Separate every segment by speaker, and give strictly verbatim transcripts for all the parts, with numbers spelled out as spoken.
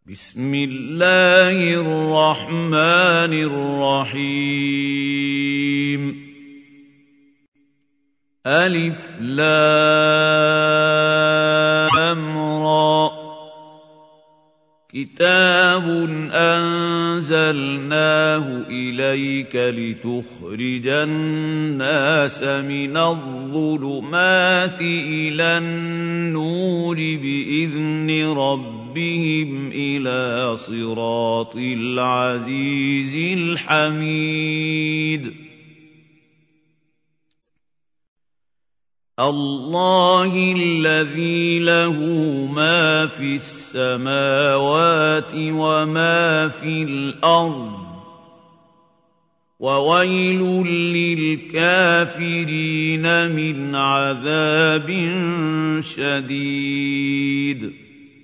Speaker 1: بسم الله الرحمن الرحيم ألف لام را كتاب أنزلناه إليك لتخرج الناس من الظلمات إلى النور بإذن ربهم إلى صراط العزيز الحميد الله الذي له ما في السماوات وما في الأرض وويل للكافرين من عذاب شديد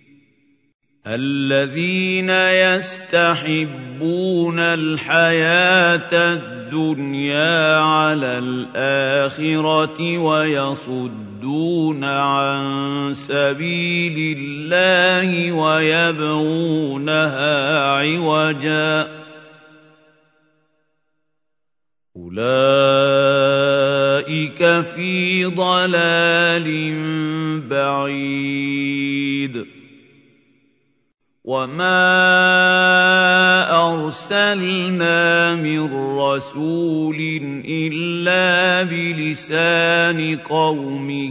Speaker 1: الذين يستحبون الحياة الدنيا على الآخرة ويصدون عن سبيل الله ويبغونها عوجا أولئك في ضلال بعيد وما أرسلنا من رسول إلا بلسان قومه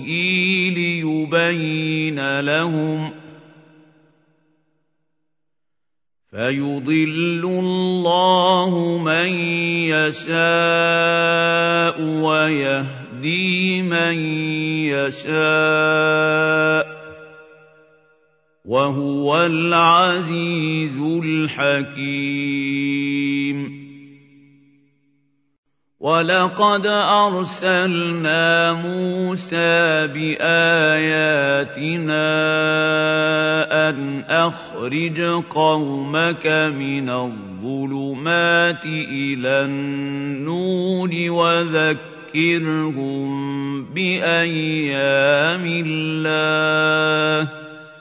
Speaker 1: ليبين لهم فيضل الله من يشاء ويهدي من يشاء وهو العزيز الحكيم ولقد أرسلنا موسى بآياتنا أن أخرج قومك من الظلمات إلى النور وذكرهم بأيام الله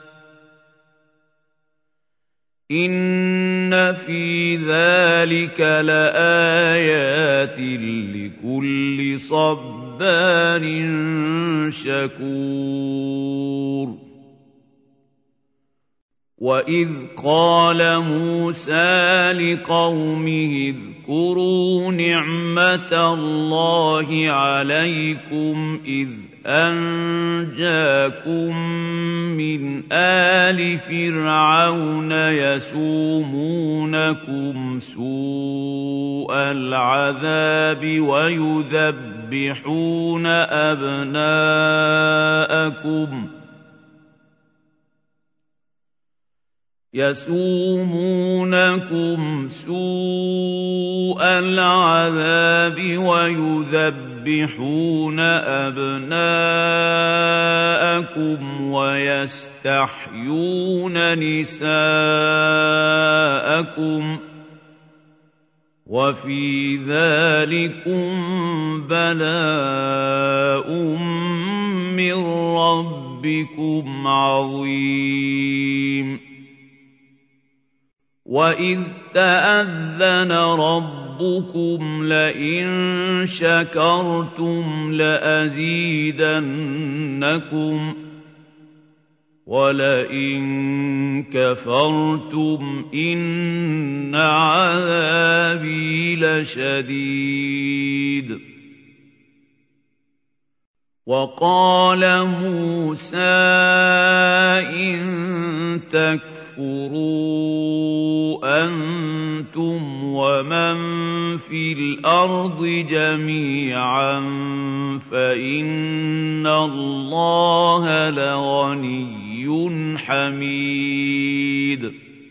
Speaker 1: إن في ذلك لآيات لكل صبار شكور وإذ قال موسى لقومه اذكروا نعمة الله عليكم إذ أنجاكم من آل فرعون يسومونكم سوء العذاب ويذبحون أبناءكم يسومونكم سوء العذاب ويذبحون أبناءكم ويستحيون نساءكم وفي ذلكم بلاء من ربكم عظيم وإذ تأذن ربكم لئن شكرتم لأزيدنكم ولئن كفرتم إن عذابي لشديد وقال موسى إن تكفروا أنتم ومن في الأرض جميعا فإن الله لغني حميد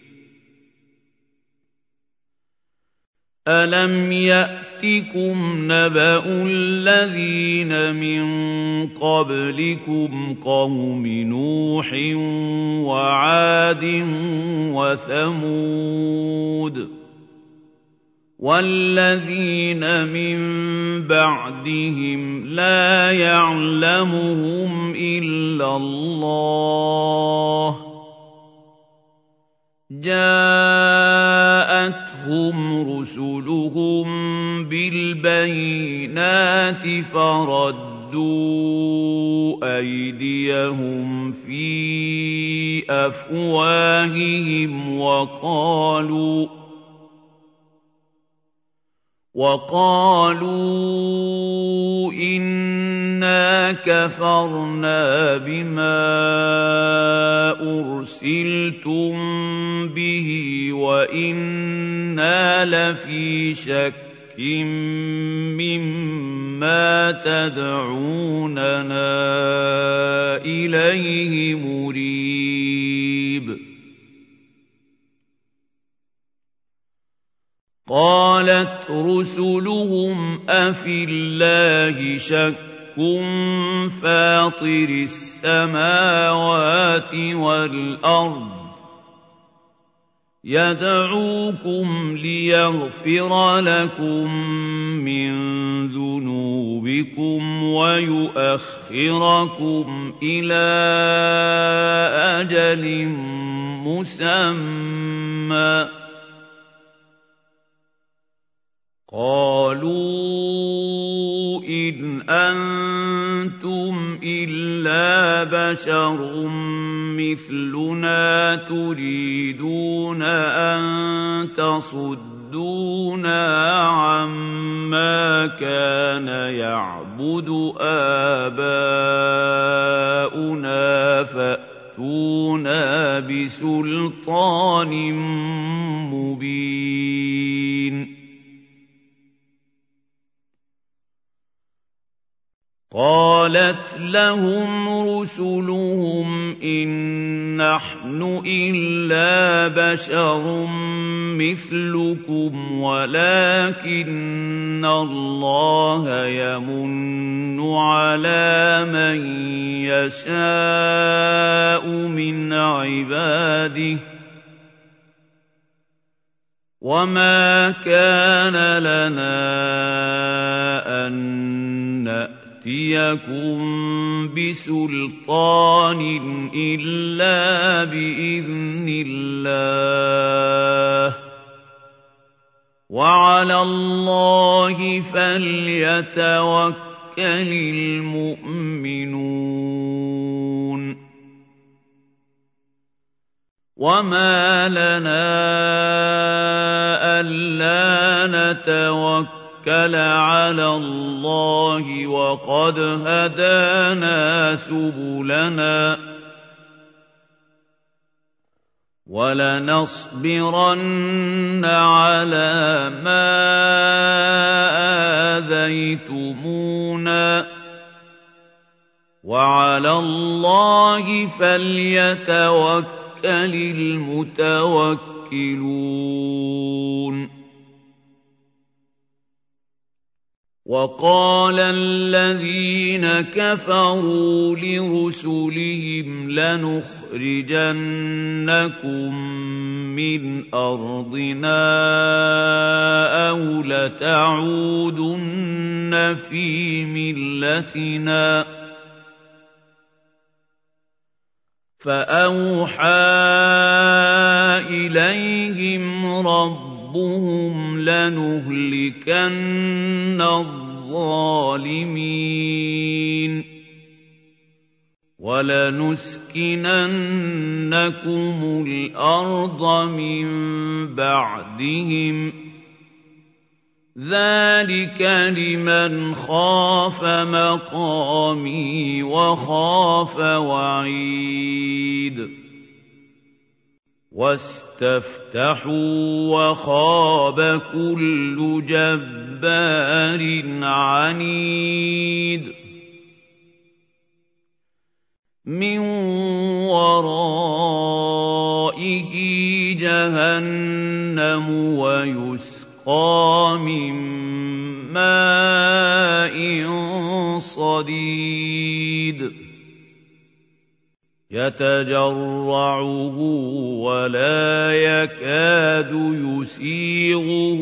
Speaker 1: ألم يأتكم نبأ الذين من قبلكم قوم نوح وعاد وثمود والذين من بعدهم لا يعلمهم إلا الله جاءتهم رسلهم بالبينات فردوا أيديهم في أفواههم وقالوا وقالوا إنا كفرنا بما أرسلتم به وإنا لفي شك مما تدعوننا إليه مريب قالت رسلهم أفي الله شك فاطر السماوات والأرض يدعوكم ليغفر لكم من ذنوبكم ويؤخركم إلى أجل مسمى قالوا إن أنتم إلا بشر مثلنا تريدون أن تصدونا عما كان يعبد آباؤنا فأتونا بسلطان مبين قالت لهم رسلهم إن نحن إلا بشر مثلكم ولكن الله يمن على من يشاء من عباده وما كان لنا أن نأتيكم بسلطان إلا بإذن الله وعلى الله فليتوكل المؤمنون وما لنا ألا نتوكل على الله وقد هدانا سبلنا ولنصبرن على ما آذيتمونا وعلى الله فليتوكل المتوكلون وقال الذين كفروا لرسلهم لنخرجنكم من أرضنا أو لتعودن في ملتنا فأوحى إليهم ربهم لنهلكن الظالمين ولنسكننكم الأرض من بعدهم ذلك لمن خاف مقامي وخاف وعيد واستفتحوا وخاب كل جبار عنيد من ورائه جهنم ويسقى من ماء صديد يتجرعه ولا يكاد يسيغه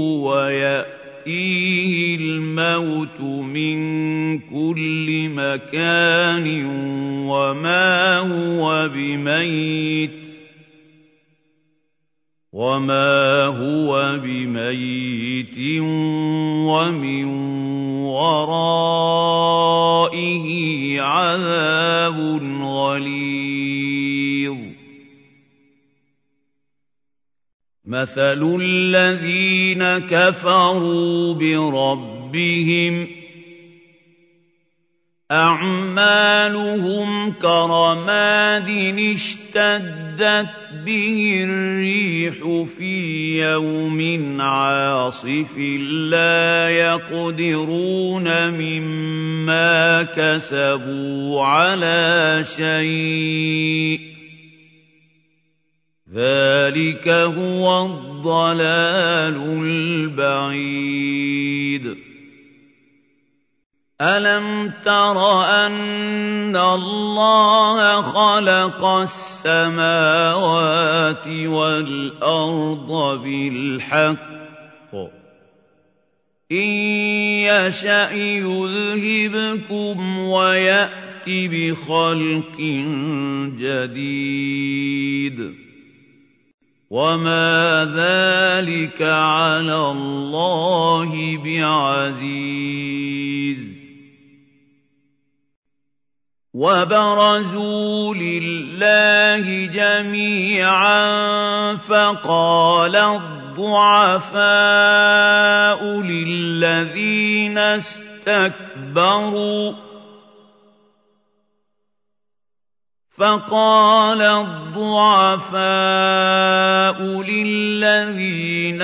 Speaker 1: ويأتيه الموت من كل مكان وما هو بميت وما هو بميت ومن ورائه عذاب غليظ مثل الذين كفروا بربهم أعمالهم كرماد اشتدت به الريح في يوم عاصف لا يقدرون مما كسبوا على شيء ذلك هو الضلال البعيد ألم تر أن الله خلق السماوات والأرض بالحق إن يشأ يذهبكم ويأت بخلق جديد وما ذلك على الله بعزيز وبرزوا لله جميعا فقال الضعفاء للذين استكبروا فقال الضعفاء للذين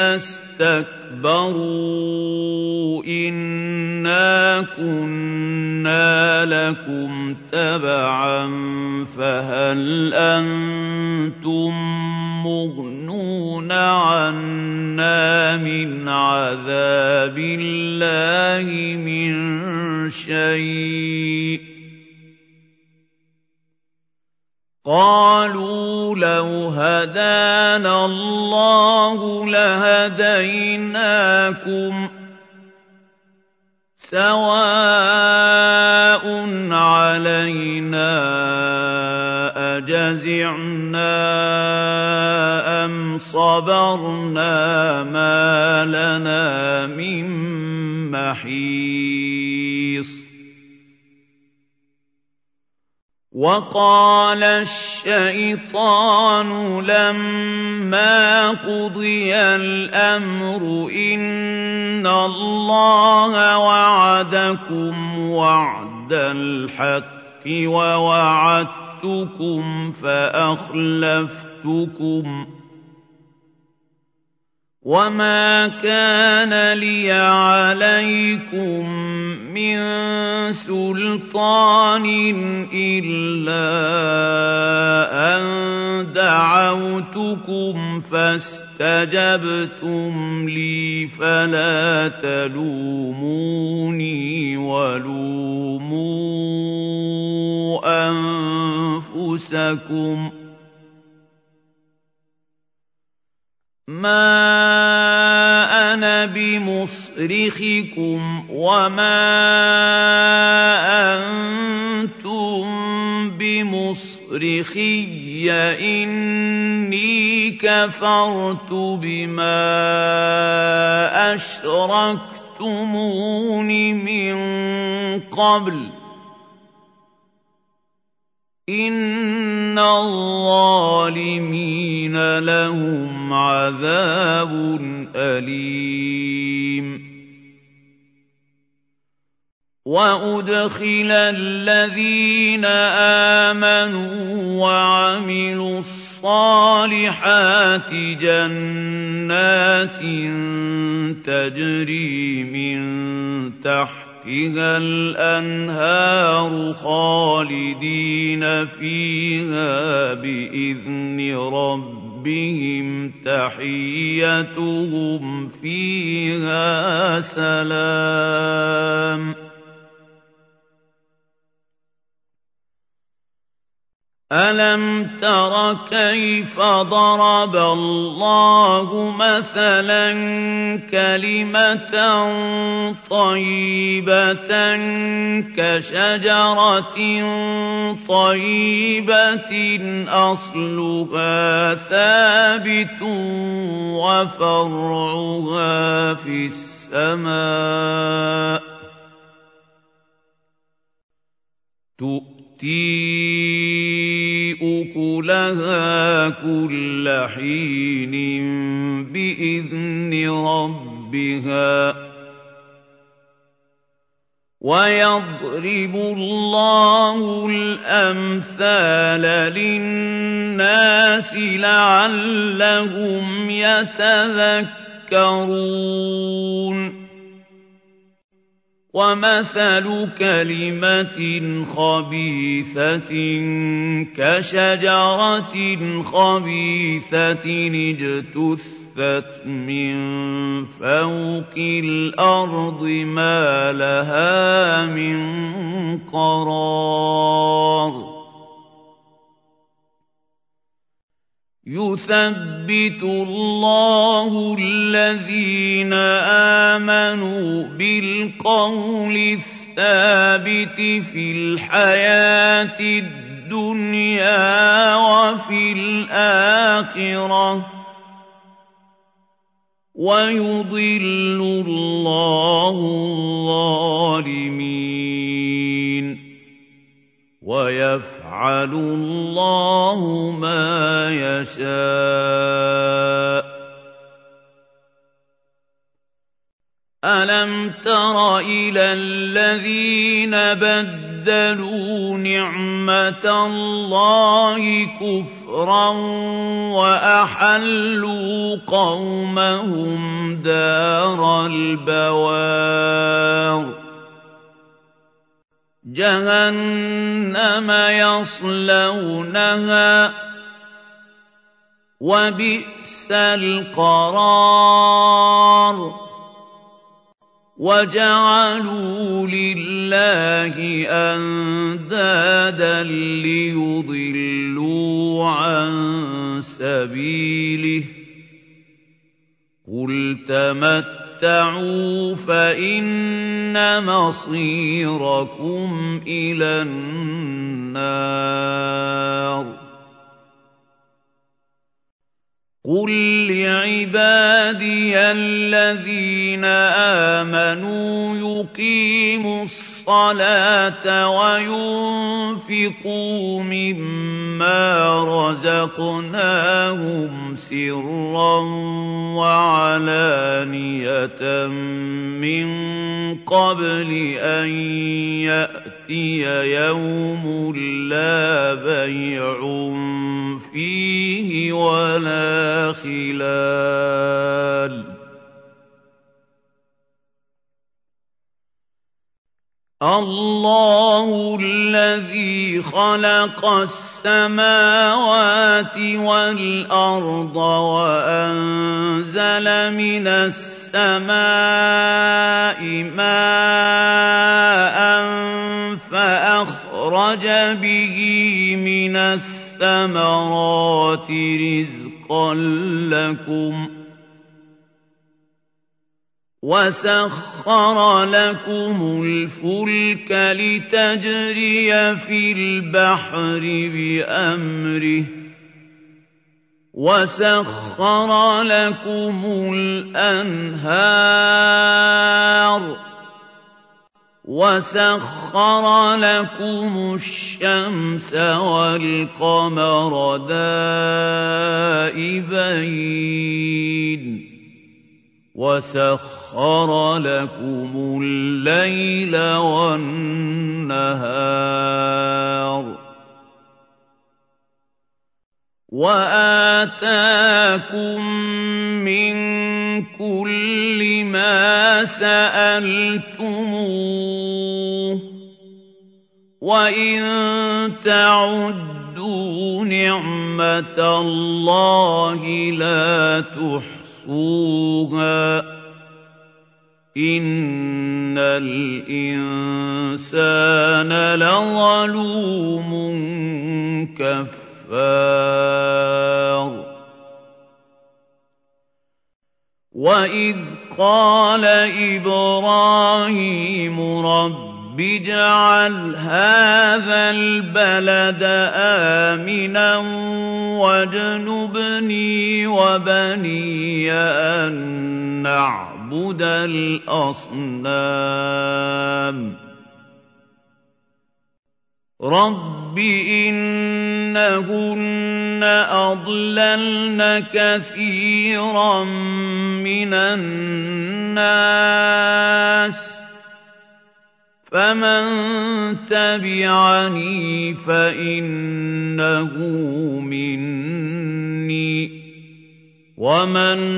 Speaker 1: استكبروا إنا كنا لكم تبعا فهل أنتم مغنون عنا من عذاب الله من شيء قالوا لو هدانا الله لهديناكم سواء علينا أجزعنا أم صبرنا ما لنا من محيص وقال الشيطان لما قضي الأمر إن الله وعدكم وعد الحق ووعدتكم فأخلفتكم وما كان لي عليكم من سلطان إلا أن دعوتكم فاستجبتم لي فلا تلوموني ولوموا أنفسكم ما أنا بمصرخكم وما أنتم بمصرخي إني كفرت بما أشركتمون من قبل إن الظالمين لهم عذاب أليم وأدخل الذين آمنوا وعملوا الصالحات جنات تجري من تحتها الأنهار خالدين فيها بإذن ربهم تحيتهم فيها سلام أَلَمْ تَرَ كَيْفَ ضَرَبَ اللَّهُ مَثَلًا كَلِمَةً طَيِّبَةً كَشَجَرَةٍ طَيِّبَةٍ أَصْلُهَا ثَابِتٌ وَفَرْعُهَا فِي السَّمَاءِ تُؤْتِي أُكُلَهَا كُلَّ حِينٍ بِإِذْنِ رَبِّهَا ۗ وَيَضْرِبُ اللَّهُ الْأَمْثَالَ لِلنَّاسِ لَعَلَّهُمْ يَتَذَكَّرُونَ وَمَثَلُ كَلِمَةٍ خَبِيثَةٍ كَشَجَرَةٍ خَبِيثَةٍ اجْتُثَّتْ مِن فَوْقِ الْأَرْضِ مَا لَهَا مِن قَرَارٍ يُثَبِّتُ اللَّهُ الَّذِينَ آمَنُوا بِالْقَوْلِ الثَّابِتِ فِي الْحَيَاةِ الدُّنْيَا وَفِي الْآخِرَةِ ۖ وَيُضِلُّ اللَّهُ الظَّالِمِينَ وَيَفْعَلُ اللَّهُ مَا يَشَاءُ أَلَمْ تَرَ إِلَى الَّذِينَ بَدَّلُوا نِعْمَةَ اللَّهِ كُفْرًا وَأَحَلُّوا قَوْمَهُمْ دَارَ الْبَوَارِ جَهَنَّمَ يَصْلَوْنَهَا ۖ وَبِئْسَ الْقَرَارُ وَجَعَلُوا لِلَّهِ أَندَادًا لِّيُضِلُّوا عَن سَبِيلِهِ ۗ قُلْ تَمَتَّعُوا فَإِنَّ مَصِيرَكُمْ إِلَى النَّارِ قُل لِّعِبَادِيَ الَّذِينَ آمَنُوا يُقِيمُوا الصَّلَاةَ وَيُنفِقُوا مِمَّا رَزَقْنَاهُمْ سِرًّا وَعَلَانِيَةً مِّن قَبْلِ أَن يَأْتِيَ يَوْمٌ لَّا بَيْعٌ فِيهِ وَلَا خِلَالٌ اللَّهُ الَّذِي خَلَقَ السَّمَاوَاتِ وَالْأَرْضَ وَأَنزَلَ مِنَ السَّمَاءِ مَاءً فَأَخْرَجَ بِهِ مِنَ الثَّمَرَاتِ رِزْقًا لَّكُمْ ۖ وَسَخَّرَ لَكُمُ الْفُلْكَ لِتَجْرِيَ فِي الْبَحْرِ بِأَمْرِهِ ۖ وَسَخَّرَ لَكُمُ الْأَنْهَارَ ۖ وَسَخَّرَ لَكُمُ الشَّمْسَ وَالْقَمَرَ دَائِبَيْنِ ۖ وَسَخَّرَ لَكُمُ اللَّيْلَ وَالنَّهَارَ وَآتَاكُم مِّن كُلِّ مَا سَأَلْتُمُوهُ ۚ وَإِن تَعُدُّوا نِعْمَةَ اللَّهِ لَا تُحْصُوهَا ۗ إِنَّ الْإِنسَانَ لَظَلُومٌ كفار وإذ قال إبراهيم رب اجعل هذا البلد آمنا واجنبني وبني أن نعبد الأصنام رب إنهن أضللن كثيرا من الناس فمن تبعني فإنه مني ومن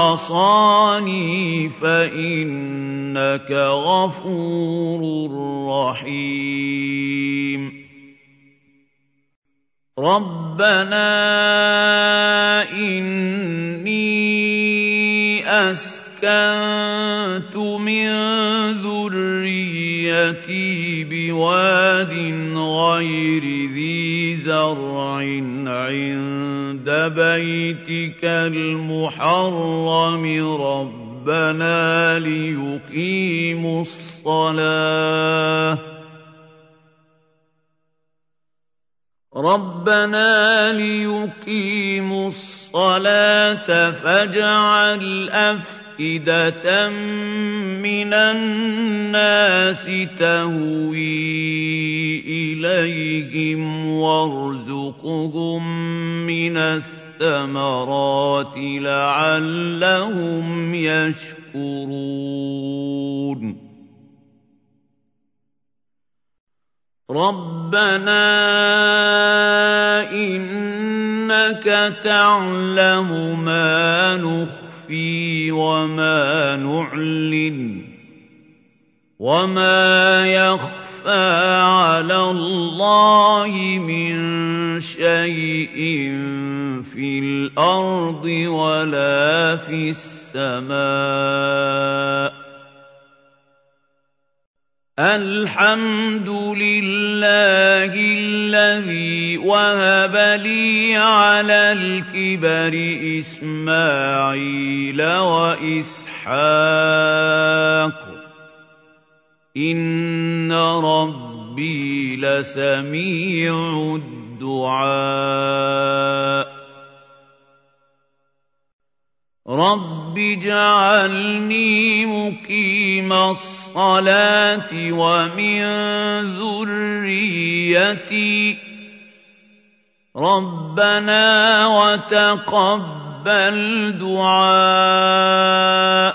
Speaker 1: عصاني فإنك غفور رحيم ربنا إني أسكنت من ذريتي بواد غير ذي زرع عند بيتك المحرم ربنا ليقيموا الصلاة ربنا ليقيموا الصلاة فاجعل أفئدة من الناس تهوي إليهم وارزقهم من الثمرات لعلهم يشكرون ربنا إنك تعلم ما نخفي وما نعلن وما يخفى على الله من شيء في الأرض ولا في السماء الحمد لله الذي وهب لي على الكبر إسماعيل وإسحاق إن ربي لسميع الدعاء رب اجعلني مقيم الصلاة ومن ذريتي ربنا وتقبل دعاء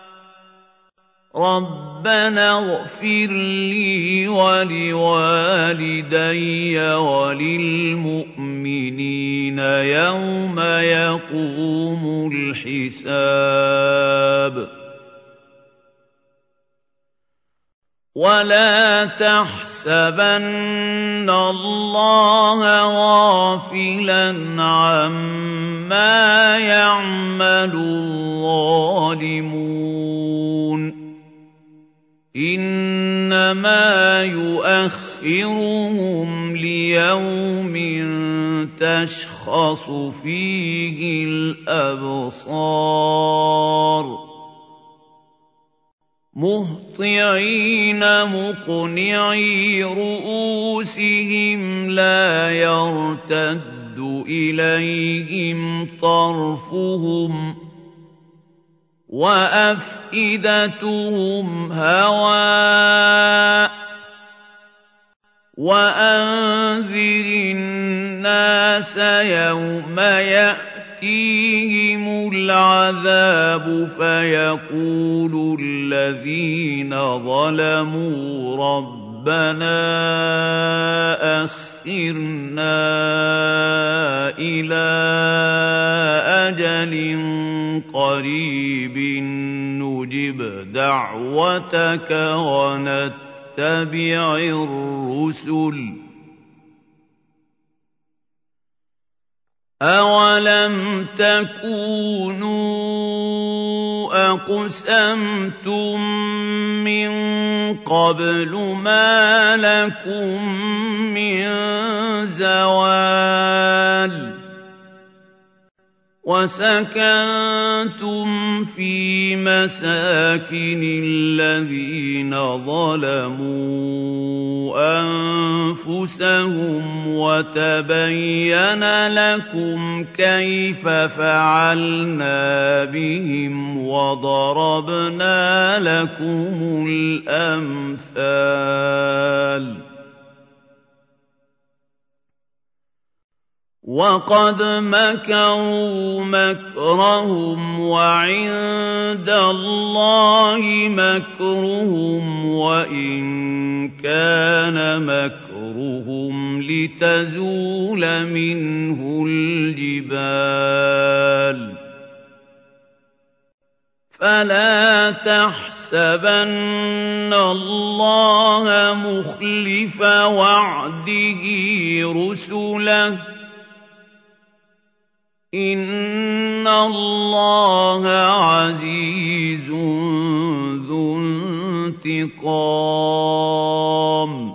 Speaker 1: ربنا اغفر لي ولوالدي وللمؤمنين يوم يقوم الحساب ولا تحسبن الله غافلا عما يعمل الظالمون إنما يؤخرهم ليوم تشخص فيه الأبصار مهطعين مقنعي رؤوسهم لا يرتد إليهم طرفهم وأفئدتهم هواء وأنذر الناس يوم يأتيهم العذاب فيقول الذين ظلموا ربنا أخرنا إلى أجل قريب نجب دعوتك ونتبع الرسل أولم تكونوا أَقْسَمْتُم مِّن قَبْلُ مَا لَكُم مِّن زَوَالٍ وَسَكَنتُمْ فِي مَسَاكِنِ الَّذِينَ ظَلَمُوا أَنفُسَهُمْ وَتَبَيَّنَ لَكُمْ كَيْفَ فَعَلْنَا بِهِمْ وَضَرَبْنَا لَكُمُ الْأَمْثَالَ وَقَدْ مَكَرُوا مَكْرَهُمْ وَعِندَ اللَّهِ مَكْرُهُمْ وَإِن كَانَ مَكْرُهُمْ لِتَزُولَ مِنْهُ الْجِبَالُ فَلَا تَحْسَبَنَّ اللَّهَ مُخْلِفَ وَعْدِهِ رُسُلَهُ إِنَّ اللَّهَ عَزِيزٌ ذُو انتِقَامٍ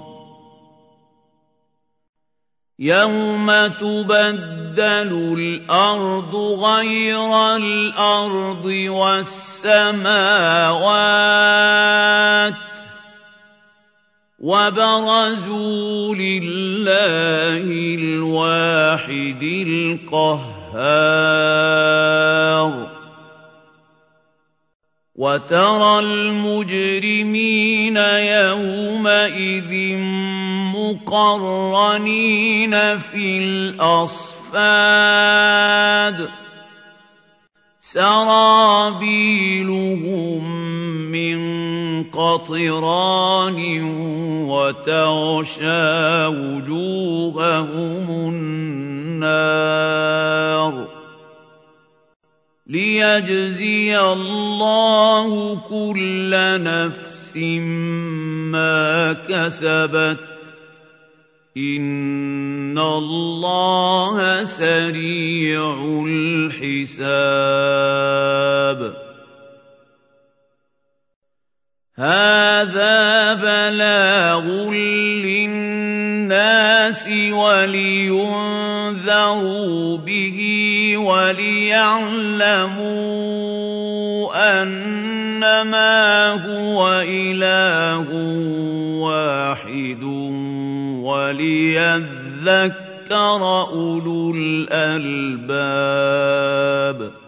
Speaker 1: يَوْمَ تُبَدَّلُ الْأَرْضُ غَيْرَ الْأَرْضِ وَالسَّمَاوَاتُ وَبَرَزُوا لِلَّهِ الْوَاحِدِ الْقَهَّارِ وَتَرَى الْمُجْرِمِينَ يَوْمَئِذٍ مُقَرَّنِينَ فِي الْأَصْفَادِ سَرَابِيلُهُم مِّن قَطِرَانٍ وَتَغْشَىٰ وُجُوهَهُمُ النَّارُ لِيَجْزِيَ اللَّهُ كُلَّ نَفْسٍ مَّا كَسَبَتْ إِنَّ اللَّهَ سَرِيعُ الْحِسَابِ هَٰذَا بَلَاغٌ لِّلنَّاسِ وَلِيُنذَرُوا بِهِ وَلِيَعْلَمُوا أَنَّمَا هُوَ إِلَٰهٌ وَاحِدٌ وَلِيَذَّكَّرَ أُولُو الْأَلْبَابِ